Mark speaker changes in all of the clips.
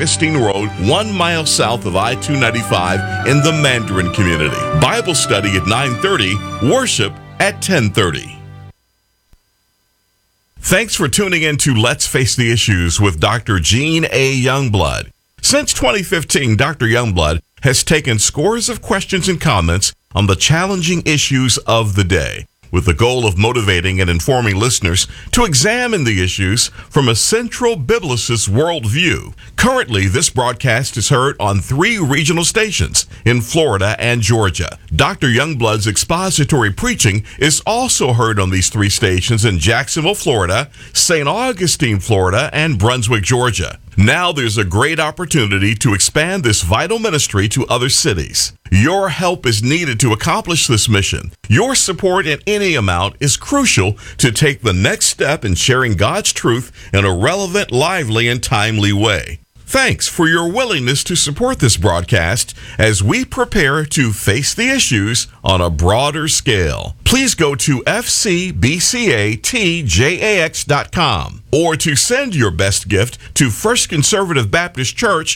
Speaker 1: Augustine Road, 1 mile south of I-295 in the Mandarin community. Bible study at 9:30, worship at 10:30. Thanks for tuning in to Let's Face the Issues with Dr. Gene A. Youngblood. Since 2015, Dr. Youngblood has taken scores of questions and comments on the challenging issues of the day, with the goal of motivating and informing listeners to examine the issues from a central biblicist worldview. Currently, this broadcast is heard on 3 regional stations in Florida and Georgia. Dr. Youngblood's expository preaching is also heard on these 3 stations in Jacksonville, Florida, St. Augustine, Florida, and Brunswick, Georgia. Now there's a great opportunity to expand this vital ministry to other cities. Your help is needed to accomplish this mission. Your support in any amount is crucial to take the next step in sharing God's truth in a relevant, lively, and timely way. Thanks for your willingness to support this broadcast as we prepare to face the issues on a broader scale. Please go to fcbcatjax.com or to send your best gift to First Conservative Baptist Church,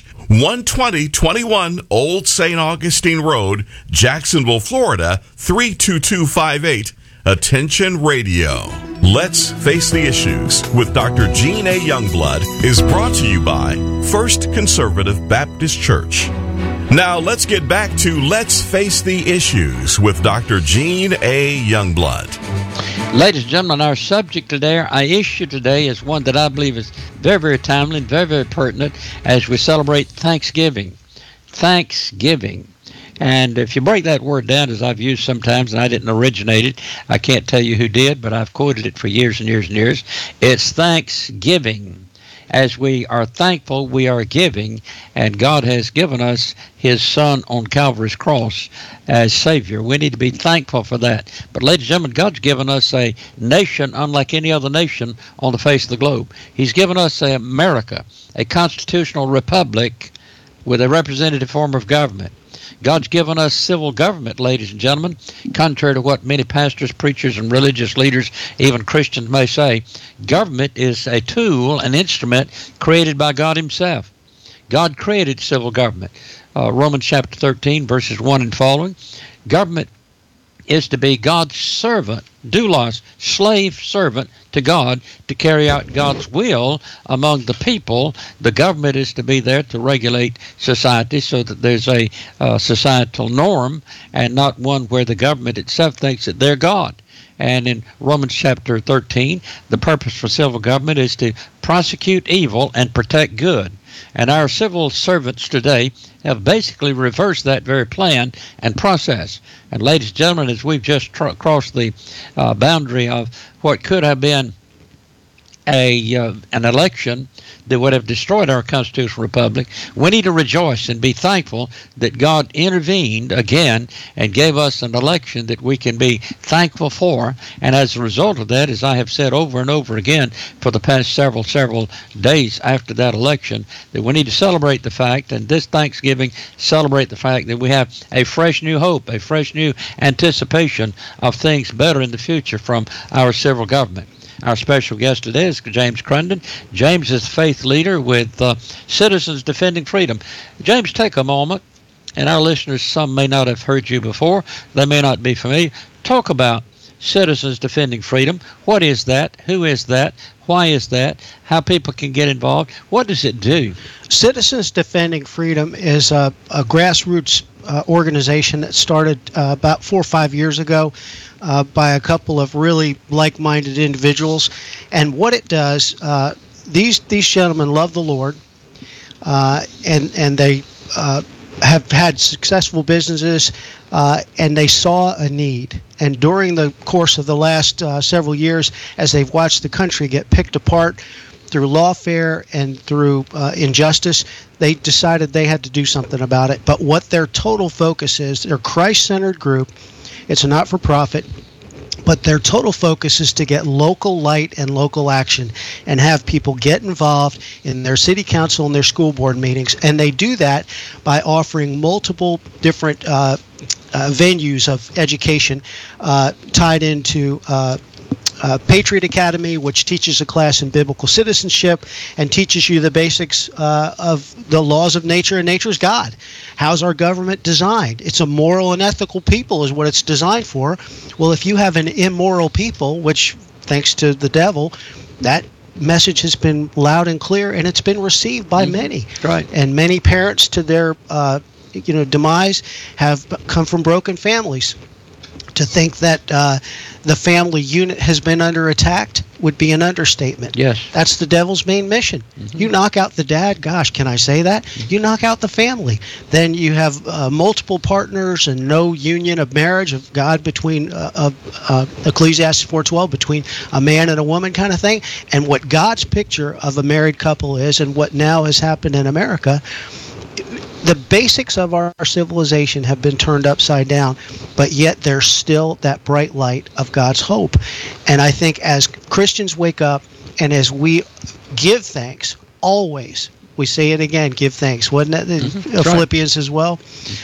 Speaker 1: 12021 Old St. Augustine Road, Jacksonville, Florida, 32258. Attention Radio. Let's Face the Issues with Dr. Gene A. Youngblood is brought to you by First Conservative Baptist Church. Now let's get back to Let's Face the Issues with Dr. Gene A. Youngblood.
Speaker 2: Ladies and gentlemen, our subject today, our issue today, is one that I believe is very, very timely and very, very pertinent as we celebrate Thanksgiving. Thanksgiving. And if you break that word down, as I've used sometimes, and I didn't originate it, I can't tell you who did, but I've quoted it for years and years and years. It's thanksgiving. As we are thankful, we are giving, and God has given us His Son on Calvary's cross as Savior. We need to be thankful for that. But ladies and gentlemen, God's given us a nation unlike any other nation on the face of the globe. He's given us America, a constitutional republic with a representative form of government. God's given us civil government, ladies and gentlemen. Contrary to what many pastors, preachers, and religious leaders, even Christians, may say, government is a tool, an instrument created by God Himself. God created civil government. Romans chapter 13, verses 1 and following. Government is to be God's servant, doulos, slave servant to God, to carry out God's will among the people. The government is to be there to regulate society so that there's a societal norm and not one where the government itself thinks that they're God. And in Romans chapter 13, the purpose for civil government is to prosecute evil and protect good. And our civil servants today have basically reversed that very plan and process. And ladies and gentlemen, as we've just crossed the boundary of what could have been an election that would have destroyed our constitutional republic, we need to rejoice and be thankful that God intervened again and gave us an election that we can be thankful for. And as a result of that, as I have said over and over again for the past several days after that election, that we need to celebrate the fact, and this Thanksgiving celebrate the fact that we have a fresh new hope, a fresh new anticipation of things better in the future from our civil government. Our special guest today is James Crunden. James is a faith leader with Citizens Defending Freedom. James, take a moment, and our listeners, some may not have heard you before. They may not be familiar. Talk about Citizens Defending Freedom. What is that? Who is that? Why is that? How people can get involved? What does it do?
Speaker 3: Citizens Defending Freedom is a grassroots organization that started about 4 or 5 years ago by a couple of really like-minded individuals. And what it does, these gentlemen love the Lord, and they have had successful businesses, and they saw a need. And during the course of the last several years, as they've watched the country get picked apart through lawfare and through injustice, they decided they had to do something about it. But what their total focus is, they're a Christ-centered group. It's a not-for-profit. But their total focus is to get local light and local action and have people get involved in their city council and their school board meetings. And they do that by offering multiple different venues of education tied into Patriot Academy, which teaches a class in biblical citizenship and teaches you the basics of the laws of nature, and nature's God. How's our government designed? It's a moral and ethical people is what it's designed for. Well, if you have an immoral people, which thanks to the devil, that message has been loud and clear, and it's been received by many.
Speaker 2: Right.
Speaker 3: And many parents, to their demise, have come from broken families. To think that the family unit has been under attack would be an understatement.
Speaker 2: Yes.
Speaker 3: That's the devil's main mission. Mm-hmm. You knock out the dad, gosh, can I say that? Mm-hmm. You knock out the family. Then you have multiple partners and no union of marriage of God between, Ecclesiastes 4:12, between a man and a woman kind of thing. And what God's picture of a married couple is, and what now has happened in America, the basics of our civilization have been turned upside down, but yet there's still that bright light of God's hope. And I think as Christians wake up and as we give thanks, always, we say it again, give thanks. Wasn't that Philippians as well?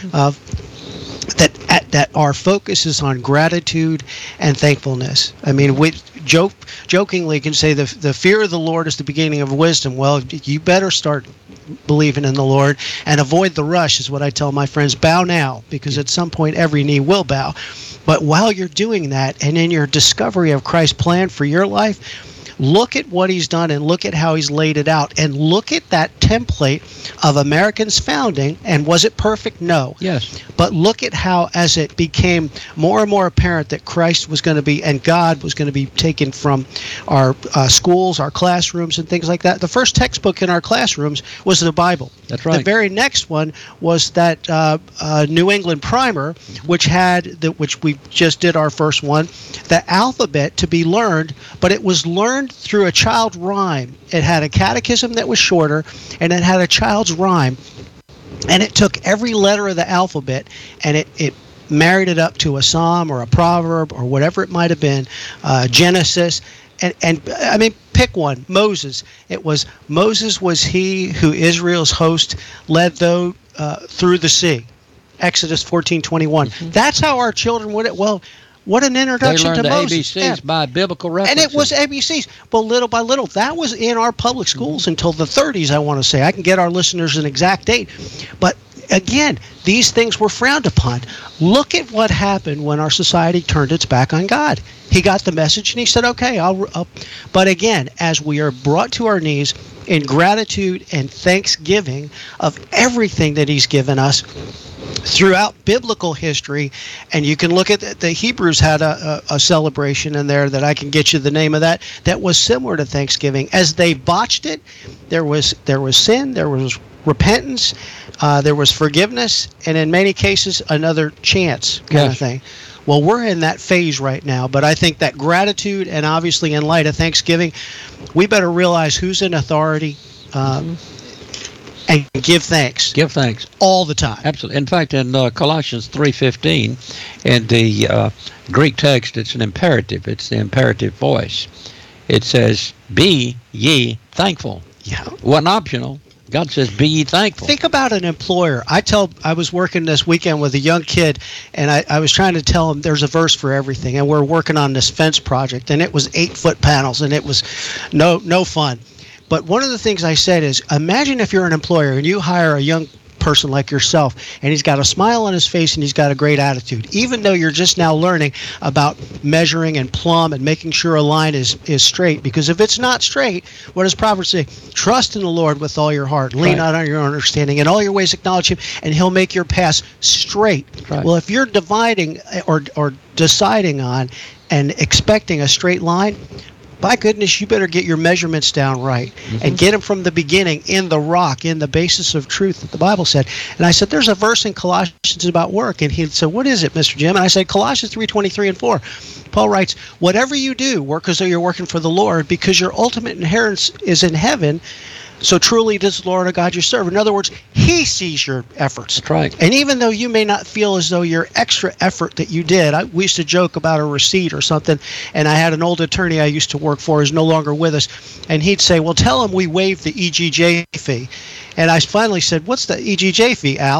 Speaker 3: That our focus is on gratitude and thankfulness. I mean, we jokingly can say the fear of the Lord is the beginning of wisdom. Well, you better start believing in the Lord and avoid the rush is what I tell my friends. Bow now, because at some point every knee will bow. But while you're doing that and in your discovery of Christ's plan for your life, look at what he's done and look at how he's laid it out and look at that template of Americans' founding. And was it perfect? No.
Speaker 2: Yes.
Speaker 3: But look at how, as it became more and more apparent that Christ was going to be and God was going to be taken from our schools, our classrooms, and things like that. The first textbook in our classrooms was the Bible.
Speaker 2: That's right.
Speaker 3: The very next one was that New England Primer, which we just did our first one, the alphabet to be learned, but it was learned through a child rhyme. It had a catechism that was shorter, and it had a child's rhyme. And it took every letter of the alphabet and it married it up to a psalm or a proverb or whatever it might have been, Genesis. And I mean, pick one. Moses. It was Moses was he who Israel's host led through the sea. Exodus 14:21. Mm-hmm. That's how our children would. What an introduction to Moses.
Speaker 2: They learned the ABCs by biblical references.
Speaker 3: And it was ABCs. But little by little, that was in our public schools until the 30s, I want to say. I can get our listeners an exact date. But again, these things were frowned upon. Look at what happened when our society turned its back on God. He got the message and he said, okay, I'll. But again, as we are brought to our knees in gratitude and thanksgiving of everything that he's given us, throughout biblical history, and you can look at the Hebrews had a celebration in there that I can get you the name of that was similar to Thanksgiving. As they botched it, there was sin, there was repentance, there was forgiveness, and in many cases another chance kind of thing. Well, we're in that phase right now, but I think that gratitude, and obviously in light of Thanksgiving, we better realize who's in authority. And give thanks.
Speaker 2: Give thanks
Speaker 3: all the time.
Speaker 2: Absolutely. In fact, in Colossians 3:15, in the Greek text, it's an imperative. It's the imperative voice. It says, "Be ye thankful."
Speaker 3: Yeah.
Speaker 2: Wasn't optional. God says, "Be ye thankful."
Speaker 3: Think about an employer. I was working this weekend with a young kid, and I was trying to tell him there's a verse for everything, and we're working on this fence project, and it was 8-foot panels, and it was no fun. But one of the things I said is, imagine if you're an employer and you hire a young person like yourself, and he's got a smile on his face and he's got a great attitude, even though you're just now learning about measuring and plumb and making sure a line is straight. Because if it's not straight, what does Proverbs say? Trust in the Lord with all your heart. Lean not on your own understanding. In all your ways acknowledge him, and he'll make your paths straight.
Speaker 2: Right.
Speaker 3: Well, if you're dividing or deciding on and expecting a straight line, by goodness, you better get your measurements down right and get them from the beginning in the rock, in the basis of truth that the Bible said. And I said, there's a verse in Colossians about work. And he said, what is it, Mr. Jim? And I said, Colossians 3:23 and 4. Paul writes, whatever you do, work as though you're working for the Lord, because your ultimate inheritance is in heaven. So truly it is the Lord our God you serve. In other words, he sees your efforts.
Speaker 2: That's right.
Speaker 3: And even though you may not feel as though your extra effort that you did, we used to joke about a receipt or something, and I had an old attorney I used to work for who's no longer with us, and he'd say, well, tell him we waived the EGJ fee. And I finally said, what's the EGJ fee, Al?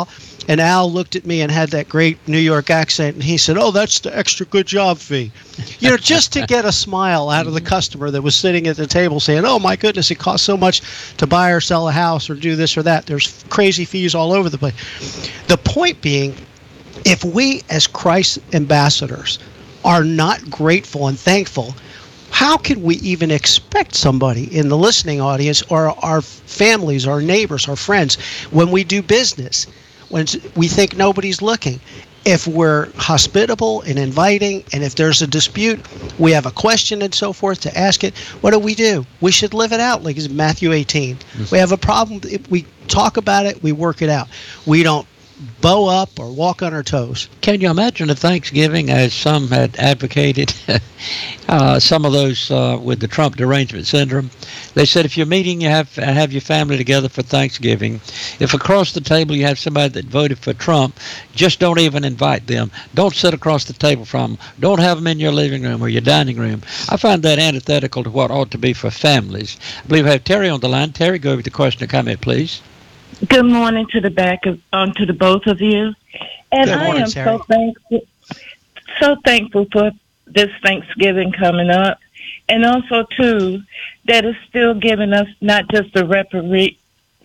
Speaker 3: And Al looked at me and had that great New York accent, and he said, "Oh, that's the extra good job fee." Just to get a smile out of the customer that was sitting at the table saying, "Oh, my goodness, it costs so much to buy or sell a house or do this or that. There's crazy fees all over the place." The point being, if we as Christ ambassadors are not grateful and thankful, how can we even expect somebody in the listening audience or our families, our neighbors, our friends, when we do business, when we think nobody's looking? If we're hospitable and inviting, and if there's a dispute, we have a question and so forth to ask it, what do? We should live it out, like it's Matthew 18. We have a problem, we talk about it, we work it out. We don't bow up or walk on our toes.
Speaker 2: Can you imagine a Thanksgiving, as some had advocated, some of those with the Trump derangement syndrome? They said if you're meeting, you have your family together for Thanksgiving. If across the table you have somebody that voted for Trump, just don't even invite them. Don't sit across the table from them. Don't have them in your living room or your dining room. I find that antithetical to what ought to be for families. I believe I have Terry on the line. Terry, go over the question or comment, please.
Speaker 4: Good morning to the to the both of you, and
Speaker 3: Good morning,
Speaker 4: I am
Speaker 3: Terry.
Speaker 4: so thankful for this Thanksgiving coming up, and also too that it's still giving us not just a reprieve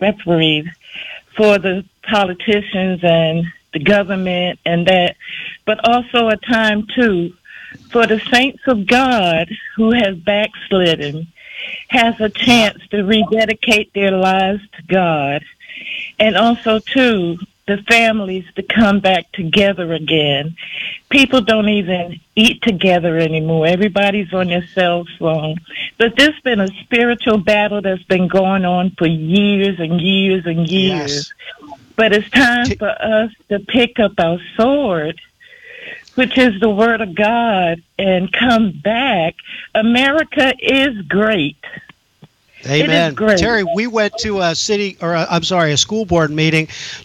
Speaker 4: for the politicians and the government and that, but also a time too for the saints of God who have backslidden has a chance to rededicate their lives to God. And also, too, the families to come back together again. People don't even eat together anymore. Everybody's on their cell phone. But this has been a spiritual battle that's been going on for years and years and years. Yes. But it's time for us to pick up our sword, which is the Word of God, and come back. America is great.
Speaker 3: Amen. Terry, we went to a school board meeting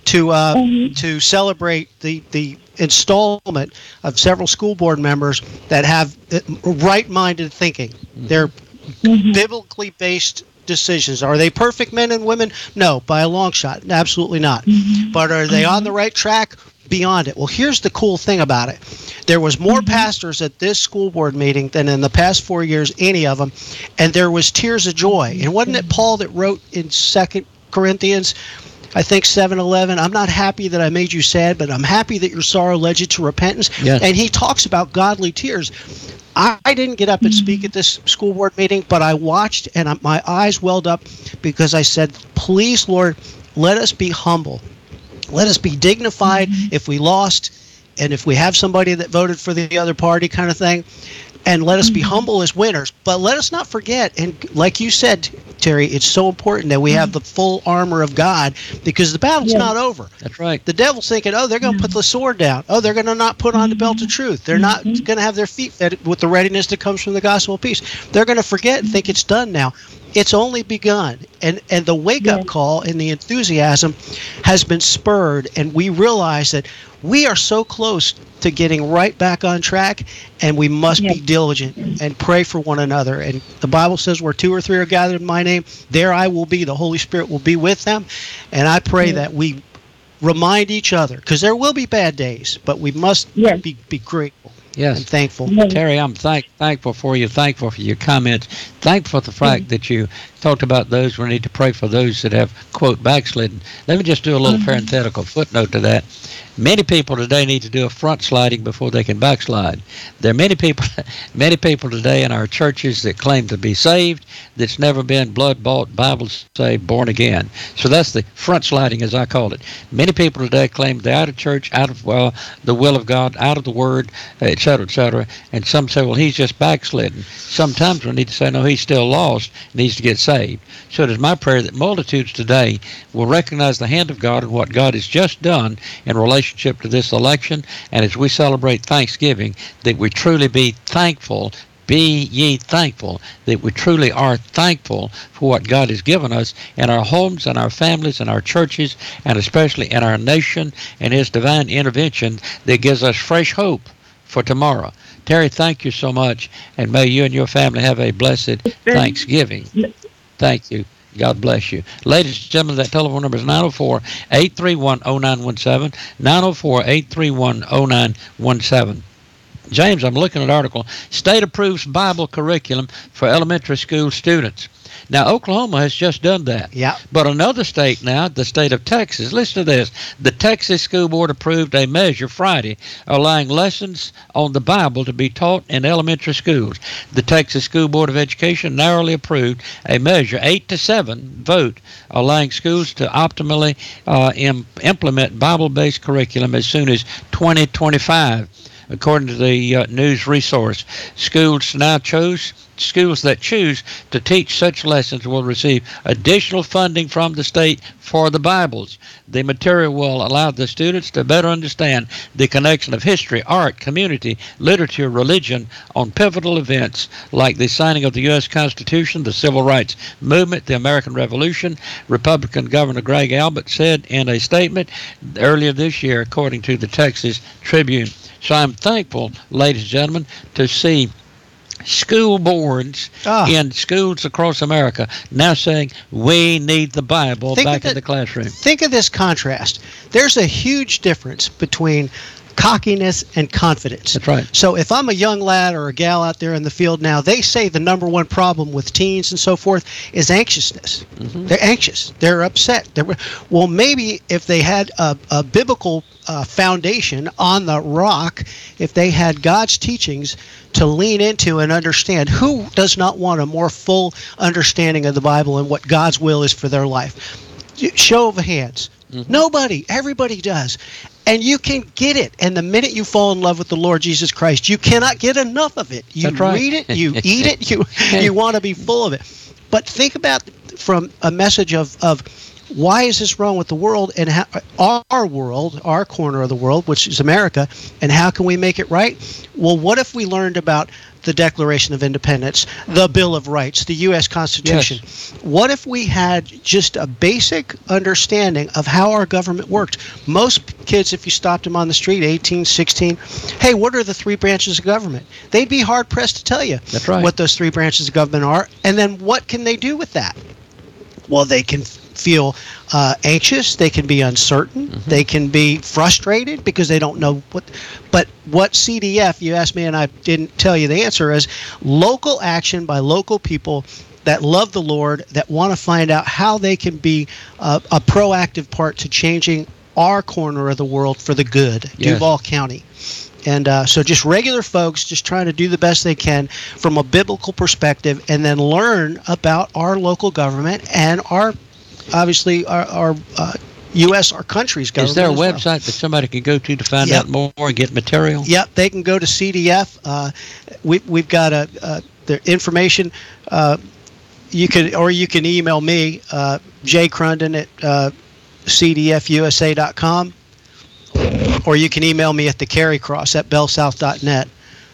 Speaker 3: to celebrate the installment of several school board members that have right-minded thinking. They're biblically based decisions. Are they perfect men and women? No, by a long shot. Absolutely not. But are they on the right track? Beyond it. Well, here's the cool thing about it. There was more pastors at this school board meeting than in the past 4 years, any of them, and there was tears of joy. And wasn't it Paul that wrote in 2 Corinthians, I think 7:11, I'm not happy that I made you sad, but I'm happy that your sorrow led you to repentance. Yes. And he talks about godly tears. I didn't get up and speak at this school board meeting, but I watched and my eyes welled up because I said, please, Lord, let us be humble. Let us be dignified if we lost and if we have somebody that voted for the other party kind of thing. And let us be humble as winners. But let us not forget, and like you said, Terry, it's so important that we have the full armor of God because the battle's not over.
Speaker 2: That's right.
Speaker 3: The devil's thinking, oh, they're going to put the sword down. Oh, they're going to not put on the belt of truth. They're not going to have their feet fed with the readiness that comes from the gospel of peace. They're going to forget and think it's done now. It's only begun. And the wake-up call and the enthusiasm has been spurred, and we realize that we are so close to getting right back on track, and we must be diligent and pray for one another. And the Bible says where 2 or 3 are gathered in my name, there I will be. The Holy Spirit will be with them. And I pray that we remind each other, because there will be bad days, but we must be grateful.
Speaker 2: Yes.
Speaker 3: And thankful.
Speaker 2: Terry, I'm thankful for you, thankful for your comments, thankful for the fact that you talked about those we need to pray for those that have, quote, backslidden. Let me just do a little parenthetical footnote to that. Many people today need to do a front sliding before they can backslide. There are many people today in our churches that claim to be saved that's never been blood-bought, Bible-saved, born again. So that's the front sliding, as I call it. Many people today claim they're out of church, out of the will of God, out of the Word, et cetera, and some say, well, he's just backslidden. Sometimes we need to say, no, he's still lost, needs to get saved. So it is my prayer that multitudes today will recognize the hand of God and what God has just done in relationship to this election, and as we celebrate Thanksgiving, that we truly be thankful. Be ye thankful, that we truly are thankful for what God has given us in our homes and our families and our churches, and especially in our nation, and His divine intervention that gives us fresh hope for tomorrow. Terry, thank you so much, and may you and your family have a blessed Thanksgiving. Thank you. God bless you. Ladies and gentlemen, that telephone number is 904-831-0917, 904-831-0917. James, I'm looking at an article, State Approves Bible Curriculum for Elementary School Students. Now, Oklahoma has just done that.
Speaker 3: Yeah.
Speaker 2: But another state now, the state of Texas, listen to this. The Texas School Board approved a measure Friday allowing lessons on the Bible to be taught in elementary schools. The Texas School Board of Education narrowly approved a measure, 8-7 vote, allowing schools to optimally implement Bible-based curriculum as soon as 2025. According to the news resource, schools that choose to teach such lessons will receive additional funding from the state for the Bibles. The material will allow the students to better understand the connection of history, art, community, literature, religion on pivotal events like the signing of the U.S. Constitution, the Civil Rights Movement, the American Revolution, Republican Governor Greg Abbott said in a statement earlier this year, according to the Texas Tribune. So I'm thankful, ladies and gentlemen, to see school boards in schools across America now saying we need the Bible back in the classroom.
Speaker 3: Think of this contrast. There's a huge difference between cockiness and confidence.
Speaker 2: That's right.
Speaker 3: So if I'm a young lad or a gal out there in the field now, they say the number one problem with teens and so forth is anxiousness. Mm-hmm. They're anxious. They're upset. Well, maybe if they had a biblical foundation on the rock, if they had God's teachings to lean into and understand, who does not want a more full understanding of the Bible and what God's will is for their life? Show of hands. Mm-hmm. Nobody. Everybody does. And you can get it. And the minute you fall in love with the Lord Jesus Christ, you cannot get enough of it. You read it, you eat it, you want to be full of it. But think about from a message of why is this wrong with the world and how, our world, our corner of the world, which is America, and how can we make it right? Well, what if we learned about the Declaration of Independence, the Bill of Rights, the U.S. Constitution? Yes. What if we had just a basic understanding of how our government worked? Most kids, if you stopped them on the street, 18, 16, hey, what are the three branches of government? They'd be hard-pressed to tell you what those three branches of government are, and then what can they do with that? Well, they can feel anxious, they can be uncertain, they can be frustrated because they don't know what. But what CDF, you asked me and I didn't tell you the answer, is local action by local people that love the Lord, that want to find out how they can be a proactive part to changing our corner of the world for the good, Duval County. And so just regular folks just trying to do the best they can from a biblical perspective and then learn about our local government and our, obviously, our U.S., our country's government.
Speaker 2: Is there a website that somebody can go to find out more and get material?
Speaker 3: Yep, they can go to CDF. We've got the information. You can email me, Jay Crunden at cdfusa.com. Or you can email me at the Carry Cross at bellsouth.net.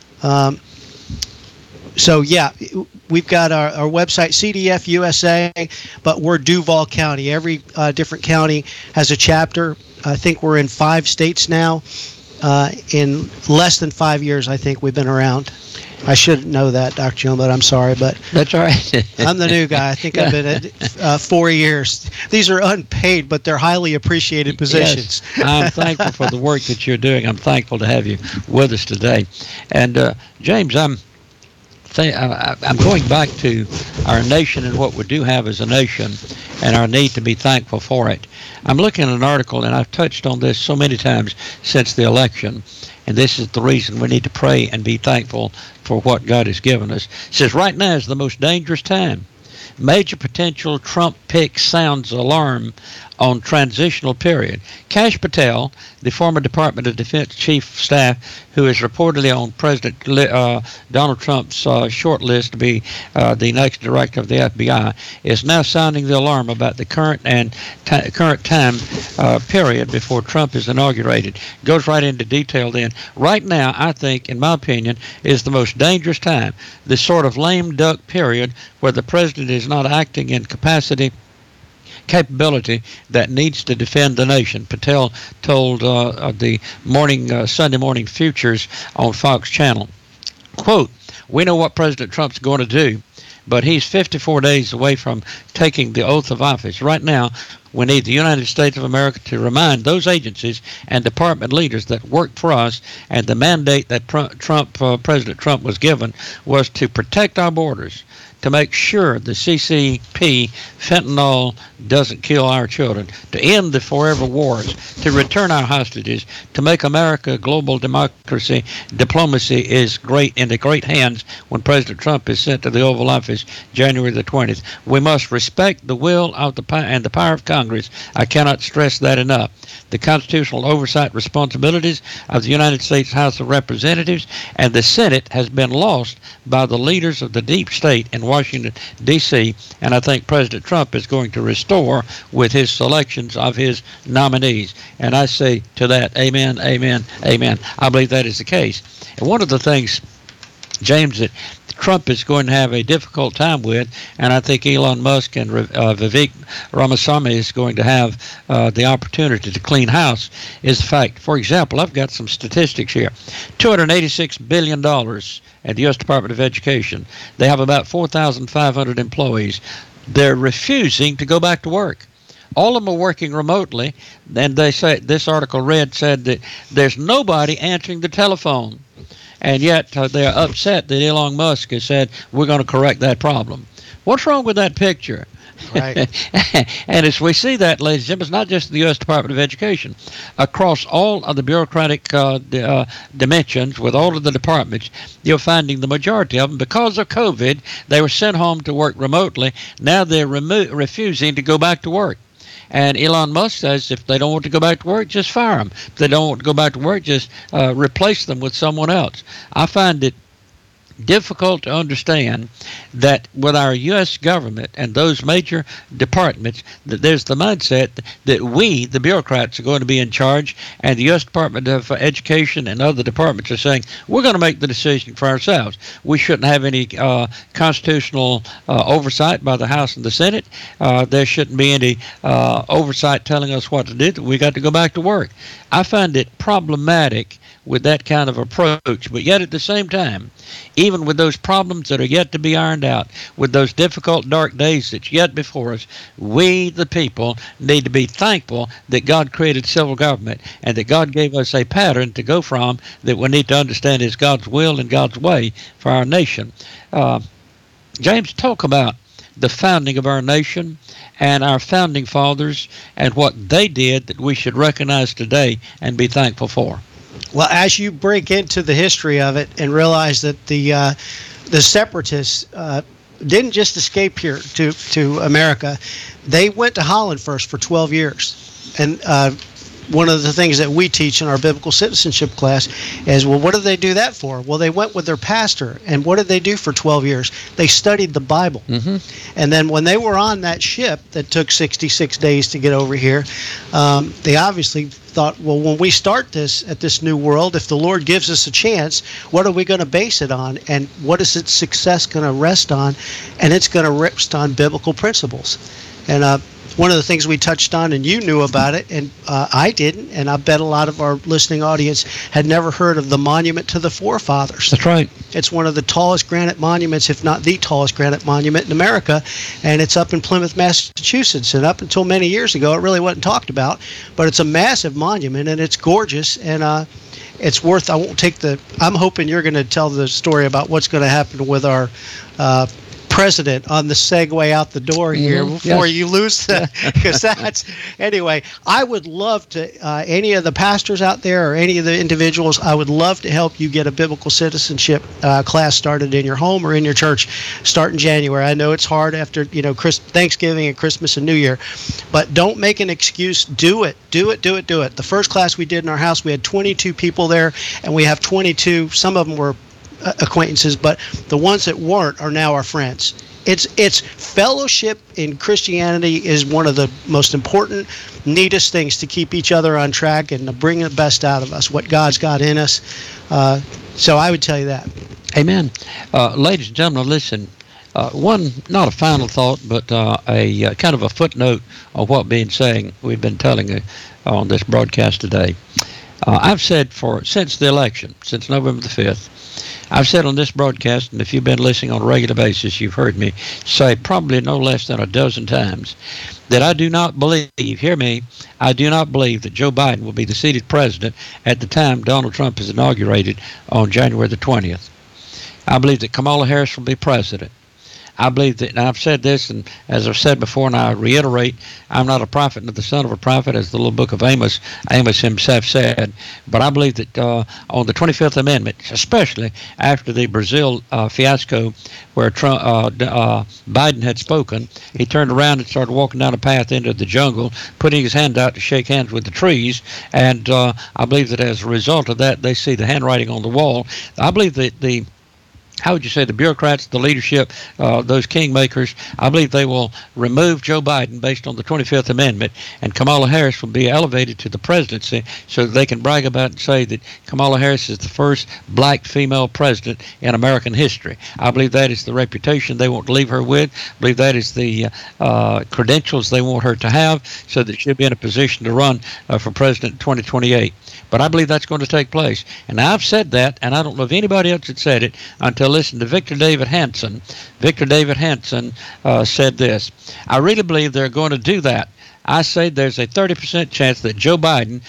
Speaker 3: So, yeah, we've got our website, CDF USA, but we're Duval County. Every different county has a chapter. I think we're in 5 states now. In less than 5 years, I think we've been around. I should know that, Dr. Jones, but I'm sorry. But
Speaker 2: that's all right.
Speaker 3: I'm the new guy. I think I've been at 4 years. These are unpaid, but they're highly appreciated positions.
Speaker 2: Yes. I'm thankful for the work that you're doing. I'm thankful to have you with us today. And, James, I'm going back to our nation and what we do have as a nation and our need to be thankful for it. I'm looking at an article, and I've touched on this so many times since the election, and this is the reason we need to pray and be thankful for what God has given us. It says, right now is the most dangerous time. Major potential Trump pick sounds alarm on transitional period. Kash Patel, the former Department of Defense Chief of Staff, who is reportedly on President Donald Trump's short list to be the next director of the FBI, is now sounding the alarm about the current time period before Trump is inaugurated. Goes right into detail then. Right now, I think, in my opinion, is the most dangerous time. This sort of lame duck period where the president is not acting in capability that needs to defend the nation. Patel told the Sunday Morning Futures on Fox Channel, quote, "We know what President Trump's going to do, but he's 54 days away from taking the oath of office. Right now, we need the United States of America to remind those agencies and department leaders that work for us, and the mandate that President Trump was given was to protect our borders, to make sure the CCP fentanyl doesn't kill our children, to end the forever wars, to return our hostages, to make America global democracy. Diplomacy is great in the great hands when President Trump is sent to the Oval Office January the 20th. We must respect the will of and the power of Congress. I cannot stress that enough. The constitutional oversight responsibilities of the United States House of Representatives and the Senate has been lost by the leaders of the deep state in Washington, D.C., and I think President Trump is going to restore with his selections of his nominees. And I say to that, amen, amen, amen. I believe that is the case. And one of the things, James, that Trump is going to have a difficult time with, and I think Elon Musk and Vivek Ramaswamy is going to have the opportunity to clean house, is the fact. For example, I've got some statistics here. $286 billion at the U.S. Department of Education. They have about 4,500 employees. They're refusing to go back to work. All of them are working remotely, and they say, this article said that there's nobody answering the telephone. And yet they're upset that Elon Musk has said, we're going to correct that problem. What's wrong with that picture?
Speaker 3: Right.
Speaker 2: And as we see that, ladies and gentlemen, it's not just the U.S. Department of Education. Across all of the bureaucratic dimensions, with all of the departments, you're finding the majority of them, because of COVID, they were sent home to work remotely. Now they're refusing to go back to work. And Elon Musk says if they don't want to go back to work, just fire them. If they don't want to go back to work, just replace them with someone else. I find it difficult to understand that with our U.S. government and those major departments, that there's the mindset that we, the bureaucrats, are going to be in charge, and the U.S. Department of Education and other departments are saying, we're going to make the decision for ourselves. We shouldn't have any constitutional oversight by the House and the Senate. There shouldn't be any oversight telling us what to do. We got to go back to work. I find it problematic with that kind of approach, but yet at the same time, even with those problems that are yet to be ironed out, with those difficult, dark days that's yet before us, we, the people, need to be thankful that God created civil government and that God gave us a pattern to go from that we need to understand is God's will and God's way for our nation. James, talk about the founding of our nation and our founding fathers and what they did that we should recognize today and be thankful for.
Speaker 3: Well, as you break into the history of it and realize that the separatists didn't just escape here to America, they went to Holland first for 12 years. And one of the things that we teach in our biblical citizenship class is, well, what did they do that for? Well, they went with their pastor, and what did they do for 12 years? They studied the Bible. Mm-hmm. And then when they were on that ship that took 66 days to get over here, they obviously thought, well, when we start this at this new world, if the Lord gives us a chance, what are we going to base it on? And what is its success going to rest on? And it's going to rest on biblical principles. And one of the things we touched on, and you knew about it, and I didn't, and I bet a lot of our listening audience had never heard of the Monument to the Forefathers.
Speaker 2: That's right.
Speaker 3: It's one of the tallest granite monuments, if not the tallest granite monument in America, and it's up in Plymouth, Massachusetts. And up until many years ago, it really wasn't talked about, but it's a massive monument, and it's gorgeous, and it's worth, I'm hoping you're going to tell the story about what's going to happen with our president on the segue out the door here before you lose because anyway, I would love to any of the pastors out there or any of the individuals, I would love to help you get a biblical citizenship class started in your home or in your church starting January. I know it's hard after Thanksgiving and Christmas and New Year, but don't make an excuse. Do it. The first class we did in our house, we had 22 people there, and we have 22, some of them were acquaintances, but the ones that weren't are now our friends. It's fellowship in Christianity is one of the most important, neatest things to keep each other on track and to bring the best out of us, what God's got in us. So I would tell you that.
Speaker 2: Amen. Ladies and gentlemen, listen. One, not a final thought, but a kind of a footnote of what we've been telling on this broadcast today. I've said since the election, since November the 5th, I've said on this broadcast, and if you've been listening on a regular basis, you've heard me say probably no less than a dozen times that I do not believe, hear me, I do not believe that Joe Biden will be the seated president at the time Donald Trump is inaugurated on January the 20th. I believe that Kamala Harris will be president. I believe that, and I've said this, and as I've said before, and I reiterate, I'm not a prophet, nor the son of a prophet, as the little book of Amos himself said. But I believe that on the 25th Amendment, especially after the Brazil fiasco, where Biden had spoken, he turned around and started walking down a path into the jungle, putting his hand out to shake hands with the trees. And I believe that as a result of that, they see the handwriting on the wall. I believe that how would you say, the bureaucrats, the leadership, those kingmakers, I believe they will remove Joe Biden based on the 25th Amendment, and Kamala Harris will be elevated to the presidency so that they can brag about and say that Kamala Harris is the first black female president in American history. I believe that is the reputation they want to leave her with. I believe that is the credentials they want her to have so that she'll be in a position to run for president in 2028. But I believe that's going to take place. And I've said that, and I don't know if anybody else had said it until listen to Victor David Hanson. Victor David Hanson said this: I really believe they're going to do that. I say there's a 30% chance that Joe Biden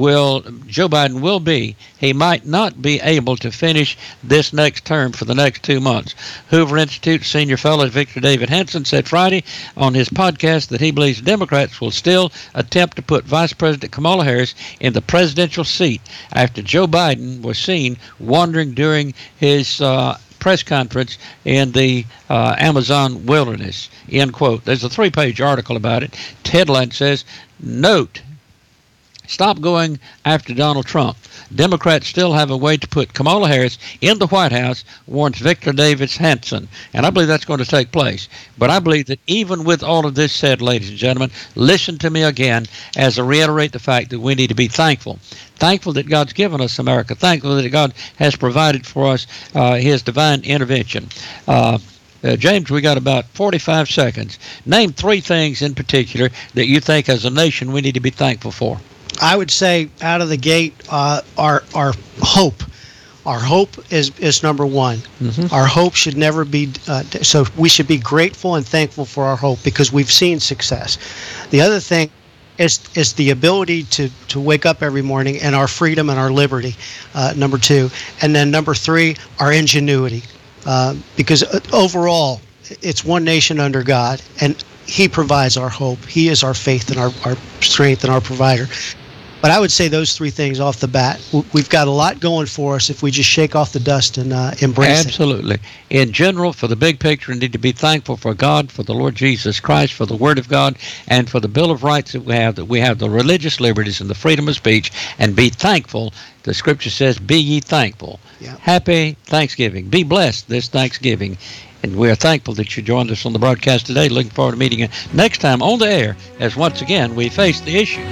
Speaker 2: will be. He might not be able to finish this next term for the next 2 months. Hoover Institute senior fellow Victor David Hanson said Friday on his podcast that he believes Democrats will still attempt to put Vice President Kamala Harris in the presidential seat after Joe Biden was seen wandering during his press conference in the Amazon wilderness, end quote. There's a 3-page article about it. The headline says, note, stop going after Donald Trump. Democrats still have a way to put Kamala Harris in the White House, warns Victor David Hanson. And I believe that's going to take place. But I believe that even with all of this said, ladies and gentlemen, listen to me again as I reiterate the fact that we need to be thankful. Thankful that God's given us America. Thankful that God has provided for us his divine intervention. James, we got about 45 seconds. Name 3 things in particular that you think as a nation we need to be thankful for.
Speaker 3: I would say out of the gate, our hope. Our hope is number one. Mm-hmm. Our hope should never be, so we should be grateful and thankful for our hope because we've seen success. The other thing is the ability to wake up every morning and our freedom and our liberty, number 2. And then number 3, our ingenuity. Because overall, it's one nation under God, and He provides our hope. He is our faith and our strength and our provider. But I would say those 3 things off the bat. We've got a lot going for us if we just shake off the dust and embrace it.
Speaker 2: Absolutely. In general, for the big picture, we need to be thankful for God, for the Lord Jesus Christ, for the Word of God, and for the Bill of Rights that we have the religious liberties and the freedom of speech, and be thankful. The Scripture says, be ye thankful. Yeah. Happy Thanksgiving. Be blessed this Thanksgiving. And we are thankful that you joined us on the broadcast today. Looking forward to meeting you next time on the air as once again we face the issues.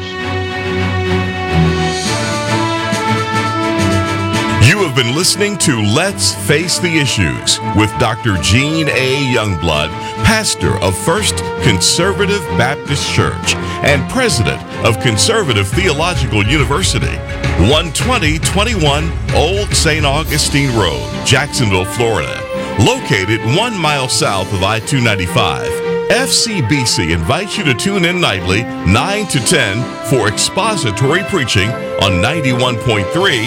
Speaker 1: You have been listening to Let's Face the Issues with Dr. Gene A. Youngblood, pastor of First Conservative Baptist Church and president of Conservative Theological University, 12021 Old St. Augustine Road, Jacksonville, Florida. Located 1 mile south of I-295, FCBC invites you to tune in nightly 9 to 10 for expository preaching on 91.3,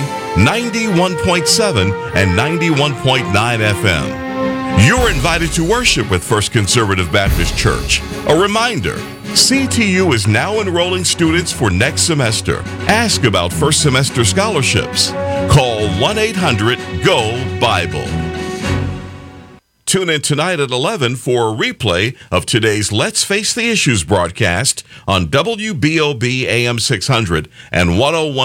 Speaker 1: 91.7, and 91.9 FM. You're invited to worship with First Conservative Baptist Church. A reminder, CTU is now enrolling students for next semester. Ask about first semester scholarships. Call 1-800-GO-BIBLE. Tune in tonight at 11 for a replay of today's Let's Face the Issues broadcast on WBOB AM 600 and 101.